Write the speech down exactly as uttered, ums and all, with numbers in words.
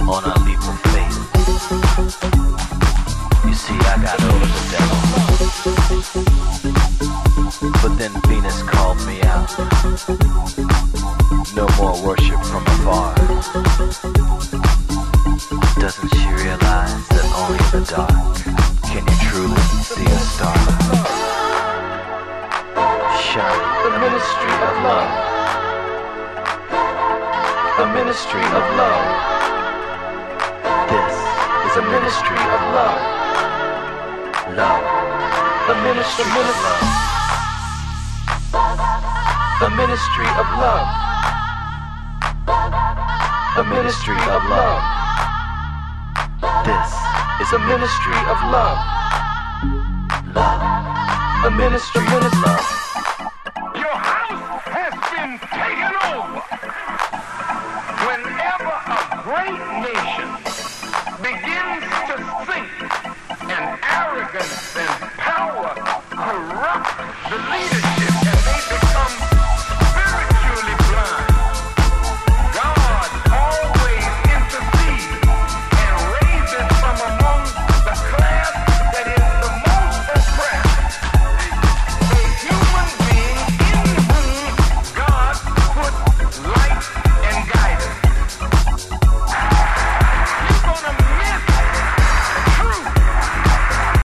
on a leap of faith. You see, I got over the devil, but then Venus called me out. No more worship from afar. Doesn't she realize that only in the dark can you truly see a star? Shine, the ministry of love. A ministry of love. This is a ministry of love. Love. A ministry of love. A ministry of love. A ministry of love. This is a ministry of love. Love. A ministry of love. Your house has been taken over. Whenever a great nation begins to think and arrogance and power corrupt the leadership,